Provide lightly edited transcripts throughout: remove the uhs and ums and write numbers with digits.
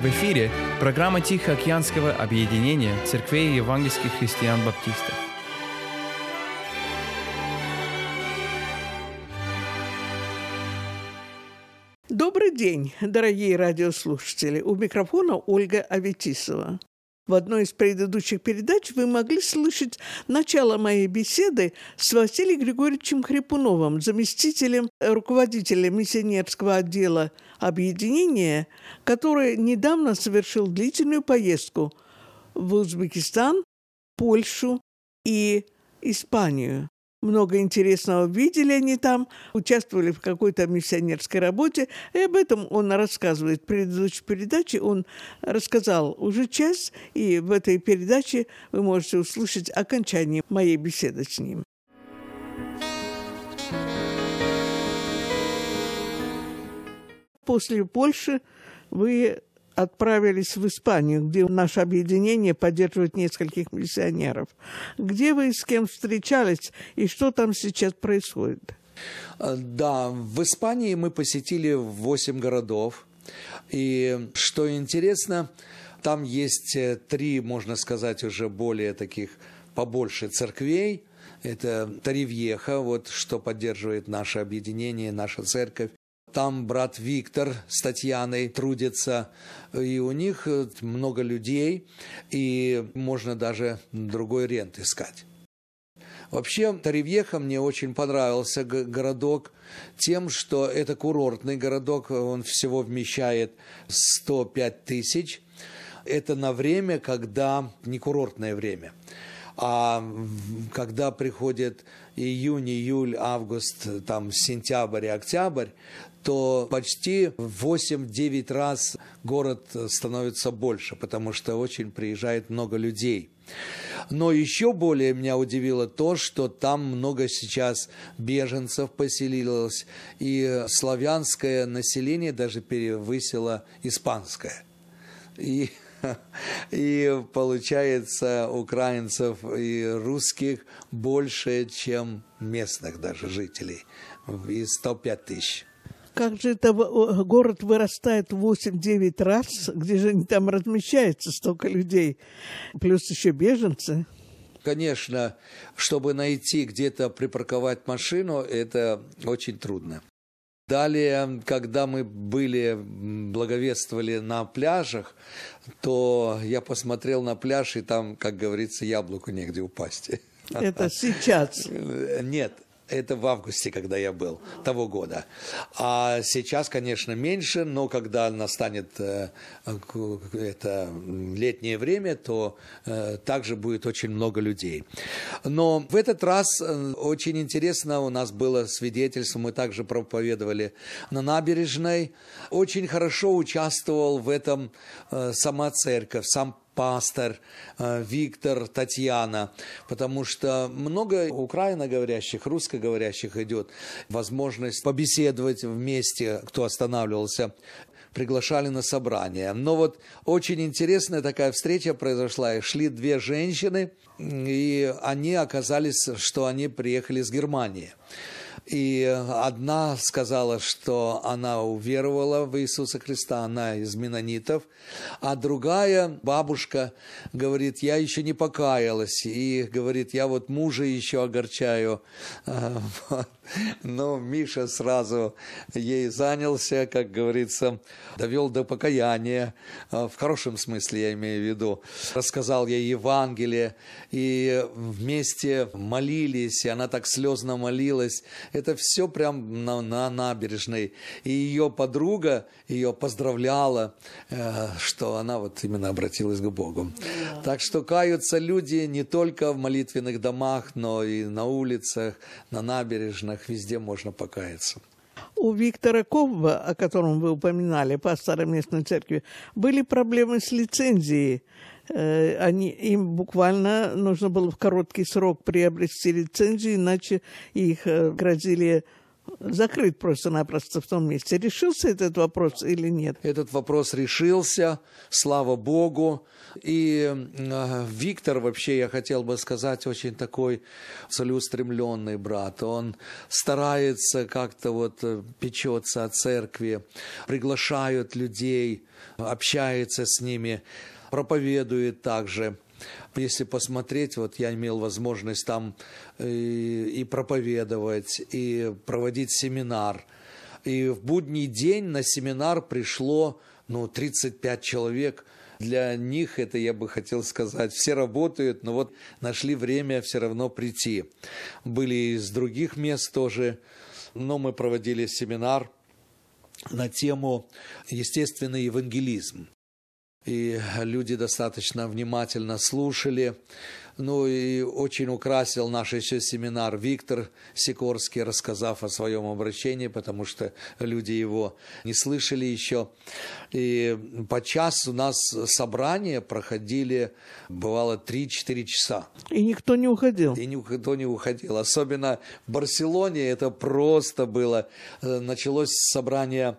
В эфире программа Тихоокеанского объединения церквей евангельских христиан-баптистов. Добрый день, дорогие радиослушатели. У микрофона Ольга Аветисова. В одной из предыдущих передач вы могли слышать начало моей беседы с Василием Григорьевичем Хрипуновым, заместителем руководителя миссионерского отдела объединения, который недавно совершил длительную поездку в Узбекистан, Польшу и Испанию. Много интересного видели они там, участвовали в какой-то миссионерской работе, и об этом он рассказывает. В предыдущей передаче он рассказал уже часть, и в этой передаче вы можете услышать окончание моей беседы с ним. После Польши вы отправились в Испанию, где наше объединение поддерживает нескольких миссионеров. Где вы с кем встречались и что там сейчас происходит? Да, в Испании мы посетили 8 городов. И что интересно, там есть 3, можно сказать, уже более таких побольше церквей. Это Торревьеха, вот что поддерживает наше объединение, наша церковь. Там брат Виктор с Татьяной трудится, и у них много людей, и можно даже другой рент искать. Вообще, Торревьеха мне очень понравился городок тем, что это курортный городок, он всего вмещает 105 тысяч. Это на время, когда не курортное время. А когда приходит июнь, июль, август, там, сентябрь и октябрь, то почти в 8-9 раз город становится больше, потому что очень приезжает много людей. Но еще более меня удивило то, что там много сейчас беженцев поселилось, и славянское население даже превысило испанское. И получается украинцев и русских больше, чем местных даже жителей, и 105 тысяч. Как же это город вырастает в 8-9 раз? Где же они там размещаются, столько людей? Плюс еще беженцы. Конечно, чтобы найти где-то припарковать машину, это очень трудно. Далее, когда мы благовествовали на пляжах, то я посмотрел на пляж, и там, как говорится, яблоку негде упасть. Это сейчас? Нет. Это в августе, когда я был, того года. А сейчас, конечно, меньше, но когда настанет это летнее время, то также будет очень много людей. Но в этот раз очень интересно, у нас было свидетельство, мы также проповедовали на набережной. Очень хорошо участвовал в этом сама церковь, сам пастор Виктор, Татьяна, потому что много украиноговорящих, русскоговорящих идет, возможность побеседовать вместе, кто останавливался, приглашали на собрание. Но вот очень интересная такая встреча произошла, и шли 2 женщины, и они оказались, что они приехали из Германии. И одна сказала, что она уверовала в Иисуса Христа, она из меннонитов, а другая бабушка говорит, я еще не покаялась, и говорит, я вот мужа еще огорчаю. Но Миша сразу ей занялся, как говорится, довел до покаяния, в хорошем смысле я имею в виду, рассказал ей Евангелие, и вместе молились, и она так слезно молилась. Это все прям на набережной. И ее подруга ее поздравляла, что она вот именно обратилась к Богу. Yeah. Так что каются люди не только в молитвенных домах, но и на улицах, на набережных, везде можно покаяться. У Виктора Ковба, о котором вы упоминали, пастора местной церкви, были проблемы с лицензией. Им буквально нужно было в короткий срок приобрести лицензию, иначе их грозили закрыт просто-напросто в том месте. Решился этот вопрос или нет? Этот вопрос решился, слава Богу. И Виктор, вообще, я хотел бы сказать, очень такой целеустремленный брат. Он старается как-то вот печется о церкви, приглашает людей, общается с ними, проповедует также. Если посмотреть, вот я имел возможность там и проповедовать, и проводить семинар. И в будний день на семинар пришло 35 человек. Для них это, я бы хотел сказать, все работают, но вот нашли время все равно прийти. Были из других мест тоже, но мы проводили семинар на тему «Естественный евангелизм». И люди достаточно внимательно слушали. И очень украсил наш еще семинар Виктор Сикорский, рассказав о своем обращении, потому что люди его не слышали еще. И по часу у нас собрания проходили, бывало, 3-4 часа. И никто не уходил? И никто не уходил. Особенно в Барселоне это просто было. Началось собрание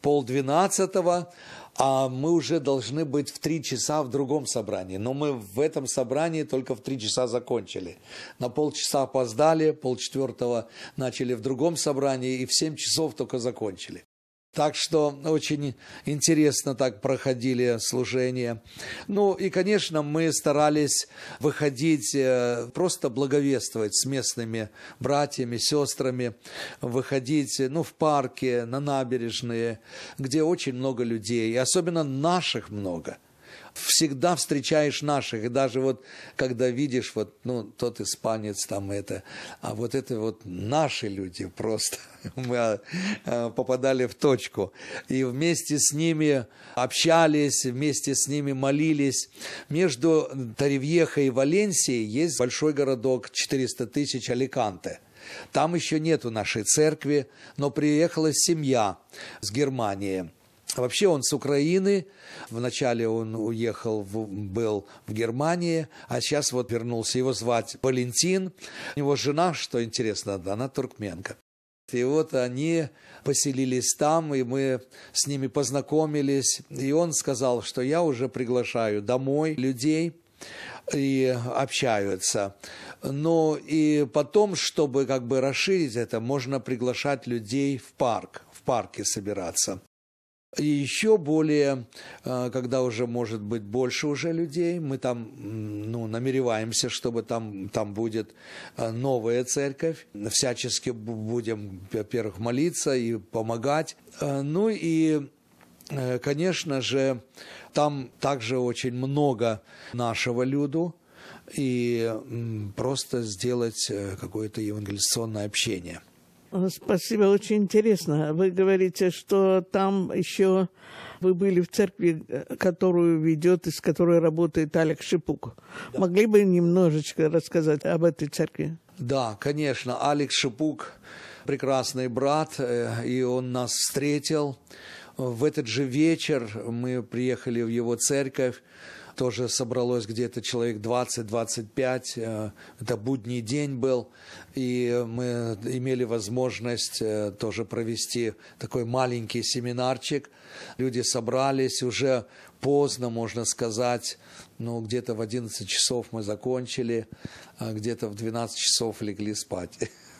11:30, а мы уже должны быть в 3 часа в другом собрании. Но мы в этом собрании только в 3 часа закончили. На полчаса опоздали, 3:45 начали в другом собрании и в 7 часов только закончили. Так что очень интересно так проходили служения. И, конечно, мы старались выходить, просто благовествовать с местными братьями, сестрами, выходить в парки, на набережные, где очень много людей, и особенно наших много. Всегда встречаешь наших, и даже вот когда видишь, тот испанец там это, а вот это вот наши люди просто, мы попадали в точку, и вместе с ними общались, вместе с ними молились. Между Торревьехо и Валенсией есть большой городок, 400 тысяч, Аликанте. Там еще нету нашей церкви, но приехала семья с Германии. Вообще он с Украины, вначале он был в Германии, а сейчас вот вернулся. Его звать Валентин, у него жена, что интересно, она туркменка. И вот они поселились там, и мы с ними познакомились. И он сказал, что я уже приглашаю домой людей, и общаются. И потом, чтобы расширить это, можно приглашать людей в парке собираться. И еще более, когда уже может быть больше уже людей, мы там намереваемся, чтобы там будет новая церковь. Всячески будем, во-первых, молиться и помогать. И, конечно же, там также очень много нашего люду. И просто сделать какое-то евангелизационное общение. Спасибо, очень интересно. Вы говорите, что там еще вы были в церкви, которую ведет и с которой работает Алекс Шипук. Да. Могли бы немножечко рассказать об этой церкви? Да, конечно. Алекс Шипук прекрасный брат, и он нас встретил. В этот же вечер мы приехали в его церковь. Тоже собралось где-то человек 20-25, это будний день был, и мы имели возможность тоже провести такой маленький семинарчик. Люди собрались уже поздно, можно сказать, где-то в 11 часов мы закончили, а где-то в 12 часов легли спать.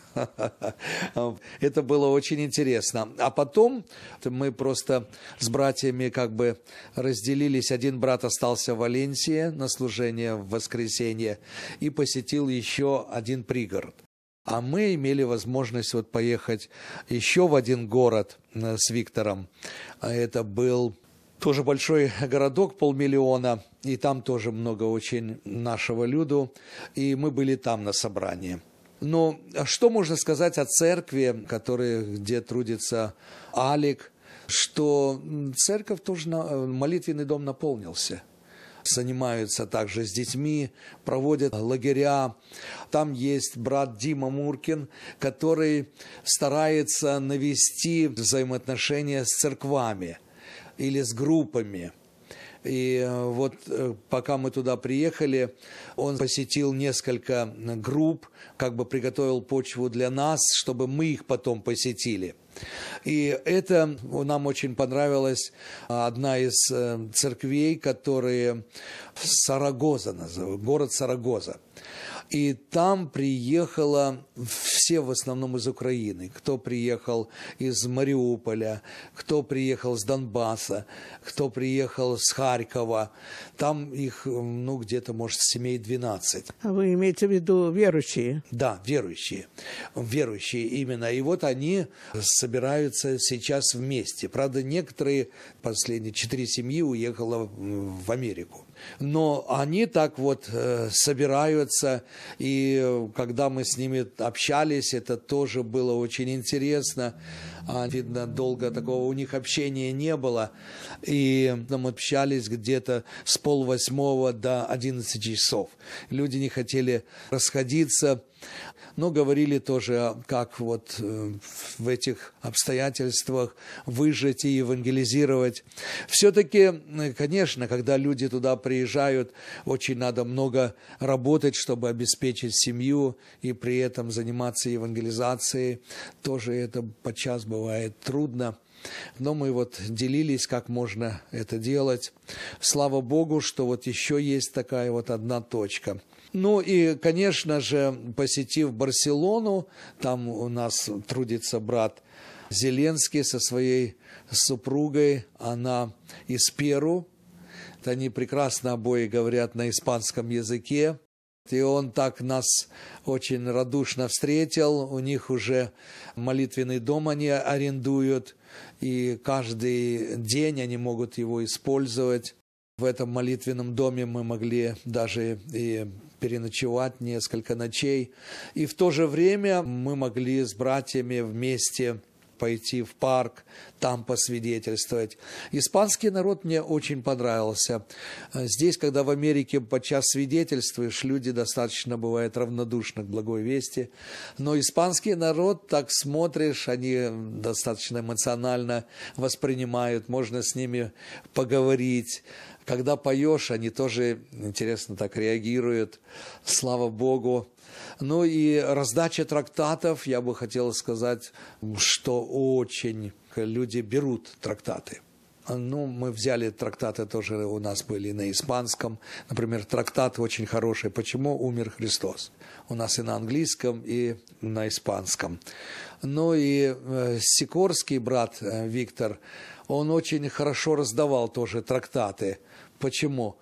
Это было очень интересно. А потом мы просто с братьями разделились. Один брат остался в Валенсии на служение в воскресенье и посетил еще один пригород. А мы имели возможность поехать еще в один город с Виктором. Это был тоже большой городок, 500 000, и там тоже много очень нашего люду. И мы были там на собрании. Но что можно сказать о церкви, где трудится Алик, что церковь тоже, молитвенный дом наполнился. Занимаются также с детьми, проводят лагеря. Там есть брат Дима Муркин, который старается навести взаимоотношения с церквами или с группами. И вот пока мы туда приехали, он посетил несколько групп, как бы приготовил почву для нас, чтобы мы их потом посетили. И это нам очень понравилась одна из церквей, которые Сарагоза называют, город Сарагоза. И там приехало все в основном из Украины. Кто приехал из Мариуполя, кто приехал с Донбасса, кто приехал с Харькова. Там их, где-то, может, семей 12. А вы имеете в виду верующие? Да, верующие. Верующие именно. И вот они собираются сейчас вместе. Правда, некоторые, последние 4 семьи уехало в Америку. Но они так вот собираются, и когда мы с ними общались, это тоже было очень интересно. Видно, долго такого у них общения не было. И мы общались где-то с 7:30 до 11 часов. Люди не хотели расходиться, но говорили тоже, как вот в этих обстоятельствах выжить и евангелизировать. Все-таки, конечно, когда люди туда приезжают, очень надо много работать, чтобы обеспечить семью и при этом заниматься евангелизацией. Тоже это подчас бывает трудно. Но мы вот делились, как можно это делать. Слава Богу, что вот еще есть такая вот одна точка. Ну и, конечно же, посетив Барселону, там у нас трудится брат Зеленский со своей супругой, она из Перу. Они прекрасно обои говорят на испанском языке. И он так нас очень радушно встретил. У них уже молитвенный дом они арендуют, и каждый день они могут его использовать. В этом молитвенном доме мы могли даже и переночевать несколько ночей. И в то же время мы могли с братьями вместе пойти в парк, там посвидетельствовать. Испанский народ мне очень понравился. Здесь, когда в Америке подчас свидетельствуешь, люди достаточно бывают равнодушны к благой вести. Но испанский народ, так смотришь, они достаточно эмоционально воспринимают, можно с ними поговорить. Когда поешь, они тоже интересно так реагируют. Слава Богу. Ну и раздача трактатов, я бы хотел сказать, что очень люди берут трактаты. Ну, мы взяли трактаты, тоже у нас были на испанском. Например, трактат очень хороший «Почему умер Христос?». У нас и на английском, и на испанском. Ну и Сикорский брат Виктор, он очень хорошо раздавал тоже трактаты. Почему?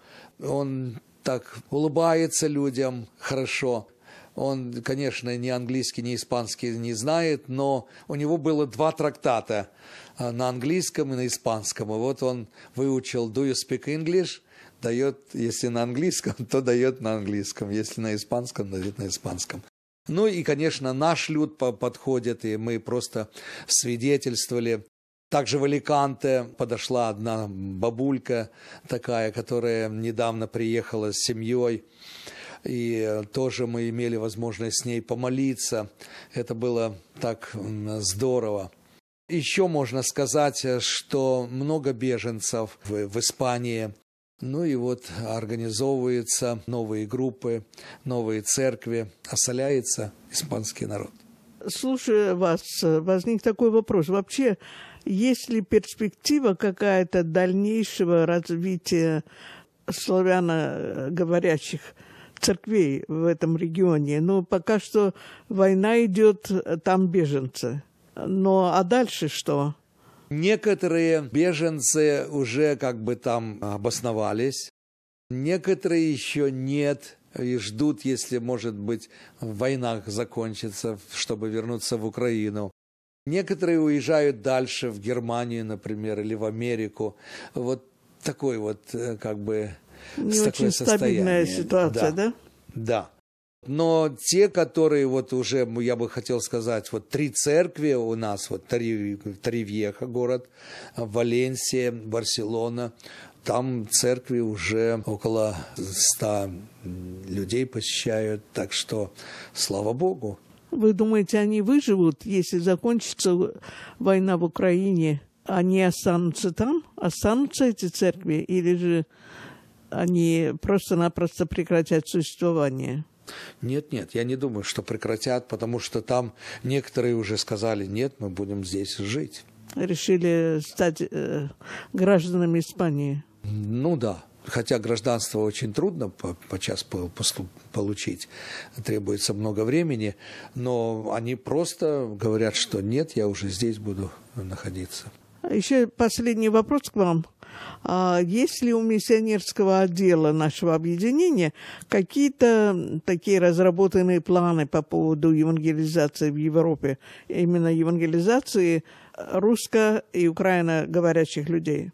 Он так улыбается людям хорошо. Он, конечно, ни английский, ни испанский не знает, но у него было 2 трактата на английском и на испанском. И вот он выучил «Do you speak English?» Дает, если на английском, то дает на английском. Если на испанском, дает на испанском. Ну и, конечно, наш люд подходит, и мы просто свидетельствовали. Также в Аликанте подошла одна бабулька такая, которая недавно приехала с семьей. И тоже мы имели возможность с ней помолиться. Это было так здорово. Еще можно сказать, что много беженцев в Испании. Ну и вот организовываются новые группы, новые церкви, осоляется испанский народ. Слушая вас, возник такой вопрос. Вообще, есть ли перспектива какая-то дальнейшего развития славяноговорящих церквей в этом регионе? Ну, пока что война идет, там беженцы. Но а дальше что? Некоторые беженцы уже как бы там обосновались, некоторые еще нет и ждут, если, может быть, война закончится, чтобы вернуться в Украину. Некоторые уезжают дальше, в Германию, например, или в Америку. Вот такой вот как бы не очень стабильная ситуация, да? Да. Но те, которые вот уже, я бы хотел сказать, вот 3 церкви у нас, вот Торревьеха город, Валенсия, Барселона, там церкви уже около 100 людей посещают, так что слава Богу. Вы думаете, они выживут, если закончится война в Украине? Они останутся там? Останутся эти церкви? Или же они просто-напросто прекратят существование? Нет, я не думаю, что прекратят, потому что там некоторые уже сказали, нет, мы будем здесь жить. Решили стать гражданами Испании? Ну да, хотя гражданство очень трудно подчас получить, требуется много времени, но они просто говорят, что нет, я уже здесь буду находиться. Еще последний вопрос к вам. Есть ли у миссионерского отдела нашего объединения какие-то такие разработанные планы по поводу евангелизации в Европе, именно евангелизации русско- и украиноговорящих людей?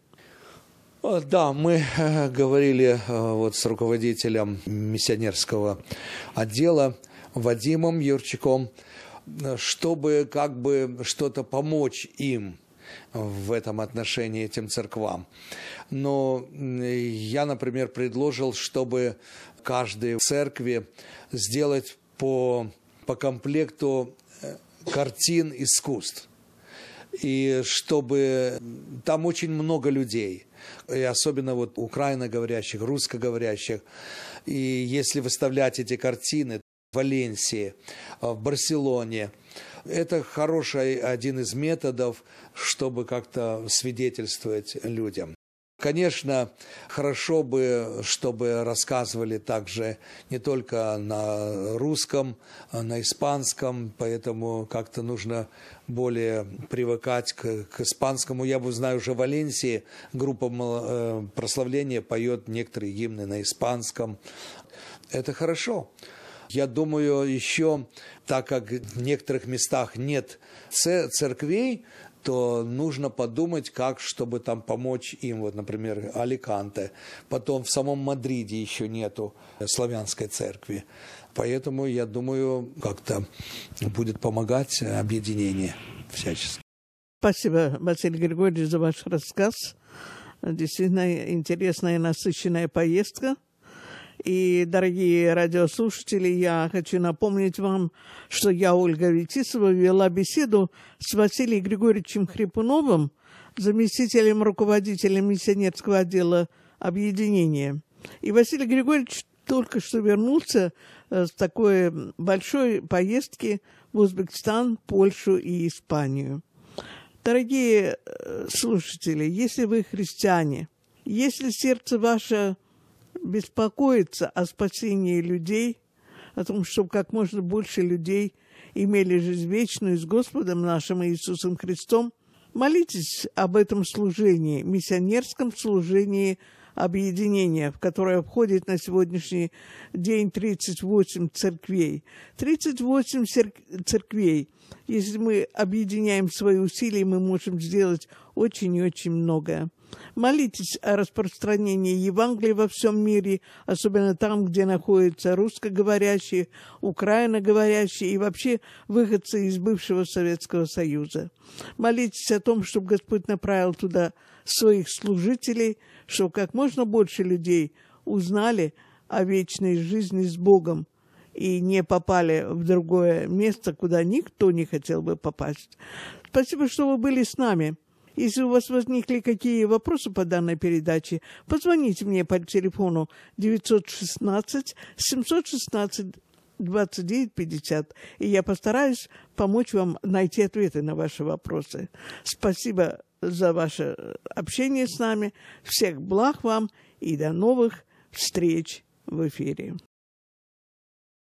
Да, мы говорили вот с руководителем миссионерского отдела Вадимом Юрчаком, чтобы как бы что-то помочь им в этом отношении, этим церквам. Но я, например, предложил, чтобы каждой церкви сделать по комплекту картин искусств. И чтобы там очень много людей, и особенно вот украиноговорящих, русскоговорящих. И если выставлять эти картины в Валенсии, в Барселоне, это хороший один из методов, чтобы как-то свидетельствовать людям. Конечно, хорошо бы, чтобы рассказывали также не только на русском, а на испанском, поэтому как-то нужно более привыкать к испанскому. Я знаю, уже в Валенсии группа прославления поет некоторые гимны на испанском. Это хорошо. Я думаю, еще, так как в некоторых местах нет церквей, то нужно подумать, как, чтобы там помочь им. Вот, например, Аликанте. Потом в самом Мадриде еще нету славянской церкви. Поэтому, я думаю, как-то будет помогать объединение всячески. Спасибо, Василий Григорьевич, за ваш рассказ. Действительно интересная и насыщенная поездка. И, дорогие радиослушатели, я хочу напомнить вам, что я, Ольга Аветисова, вела беседу с Василием Григорьевичем Хрипуновым, заместителем руководителя миссионерского отдела объединения. И Василий Григорьевич только что вернулся с такой большой поездки в Узбекистан, Польшу и Испанию. Дорогие слушатели, если вы христиане, если сердце ваше беспокоиться о спасении людей, о том, чтобы как можно больше людей имели жизнь вечную с Господом нашим Иисусом Христом, молитесь об этом служении, миссионерском служении объединения, в которое входит на сегодняшний день 38 церквей. 38 церквей. Если мы объединяем свои усилия, мы можем сделать очень и очень многое. Молитесь о распространении Евангелия во всем мире, особенно там, где находятся русскоговорящие, украиноговорящие и вообще выходцы из бывшего Советского Союза. Молитесь о том, чтобы Господь направил туда своих служителей, чтобы как можно больше людей узнали о вечной жизни с Богом и не попали в другое место, куда никто не хотел бы попасть. Спасибо, что вы были с нами. Если у вас возникли какие вопросы по данной передаче, позвоните мне по телефону 916-716-2950, и я постараюсь помочь вам найти ответы на ваши вопросы. Спасибо за ваше общение с нами. Всех благ вам и до новых встреч в эфире.